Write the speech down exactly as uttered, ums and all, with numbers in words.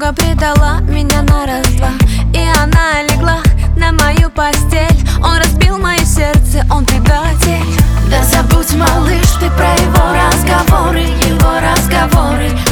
подруга предала меня на раз-два, и она легла на мою постель. Он разбил мое сердце, он предатель. Да забудь, малыш, ты про его разговоры, его разговоры.